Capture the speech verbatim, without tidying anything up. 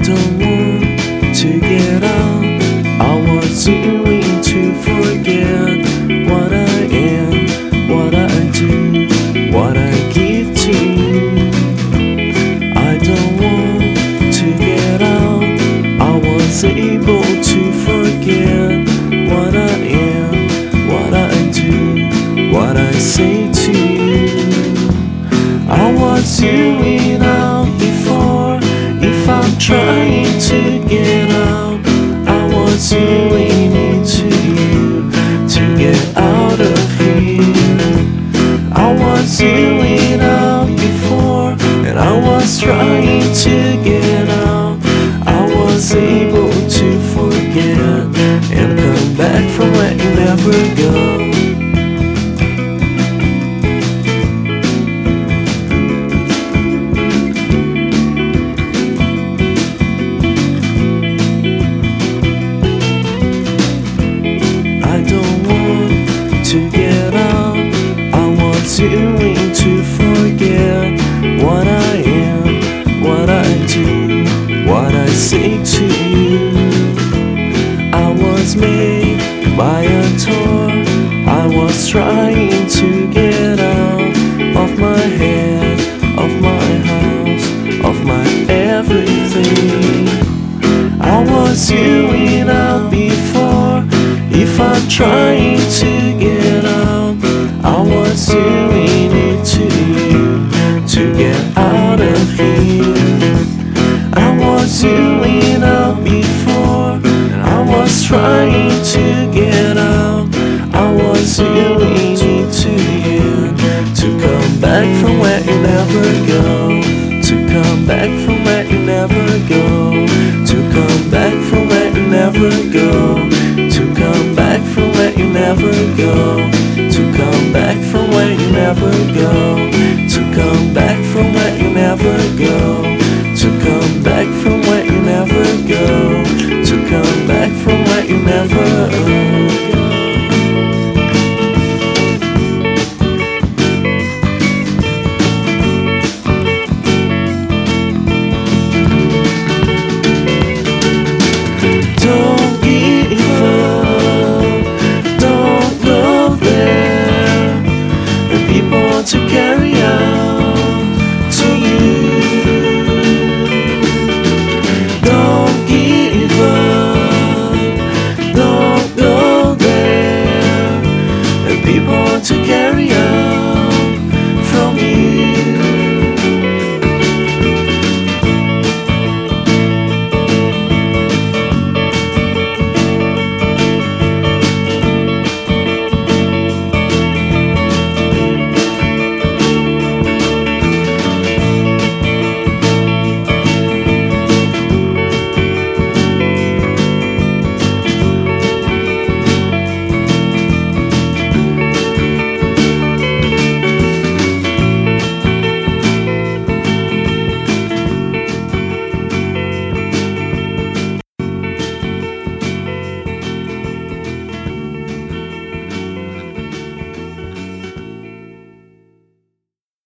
don't want to get out. I was doing to forget what I am, what I do, what I give to you. I don't want to get out. I was able to forget what I am, what I do, what I say to you. I was doing out before. If I'm trying to get out, I was doing it to you, to get out of here. I was doing out before, and I was trying to get out. I was able to forget and come back from where you never go. To get out, I was doing to forget what I am, what I do, what I say to you. I was made by a tour. I was trying to get out of my head, of my house, of my everything. I was doing out before. If I'm trying to get out, I was doing it to you, to get out of here. I was doing out before, and I was trying to get out. I was doing it to you, to come back from where you never go, to come back from where you never go, to come back from where you never go. To come back from where you never go, to come back from where you never go, to come back from where you never go, to come back from where you never go, to come back from where you never go.